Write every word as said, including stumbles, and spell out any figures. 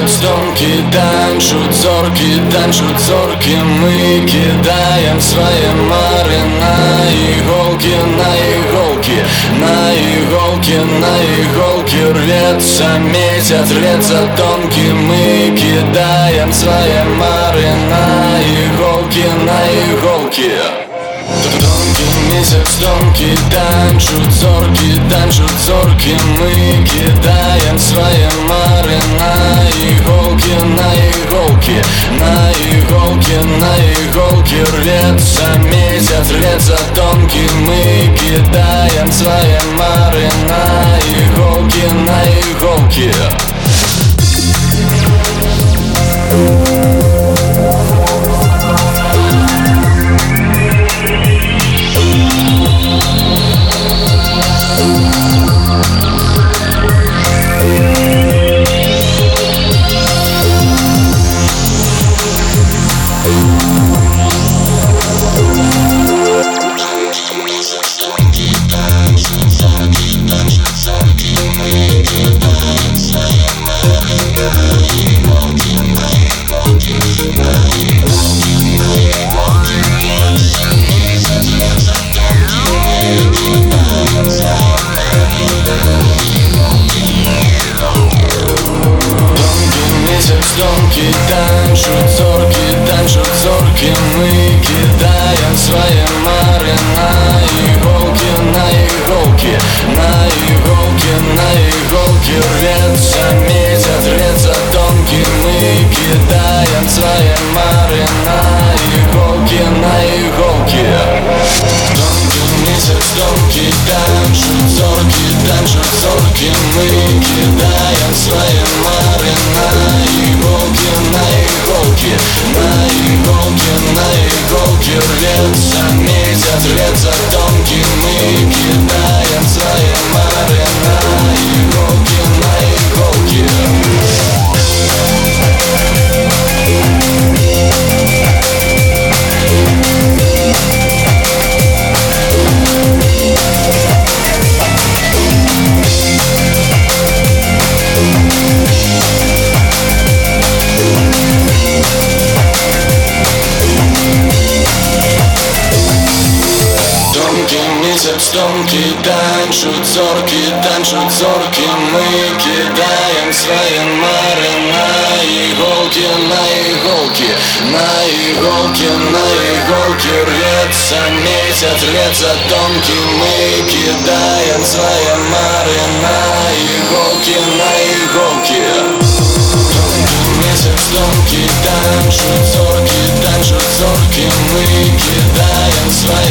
месяц тонкий, танчут зорки, танчут зорки. Мы кидаем свои мары на иголки, на иголки, на иголки, на иголки. Рвется месяц, рвется тонкий. Мы кидаем свои мары на иголки, на иголки. Тонкий месяц, тонкий, танчут зорки, танчут зорки. Мы кидаем свои мары на иголки, на иголки, на иголки, на иголки. Рвется месяц, рвется тонкий. Мы кидаем свои мары на иголки, на иголки. Тонкий, танчут зорки, танчут зорки. Мы кидаем свои мары на иголки, на иголки, на иголки, на иголки. Рвется месяц, рвется тонкий. Мы кидаем свои мары на иголки, на иголки. Тонкий месяц, тонкий, танчут зорки, танчут зорки. Мы кидаем свои мары на иголки, на иголки, на иголки, на иголки. Рвется месяц, рвется тонкий. Мы кидаем свои мары на иголки, на иголки. Месяц тонкий, танчут зорки, танчут зорки. Мы кидаем свои мары на иголки, на иголки, на иголки, на иголки. Рвется месяц, рвется тонкий. Мы кидаем свои мары на иголки, на иголки. Месяц тонкий, танчут зорки, танчут зорки. Мы кидаем свои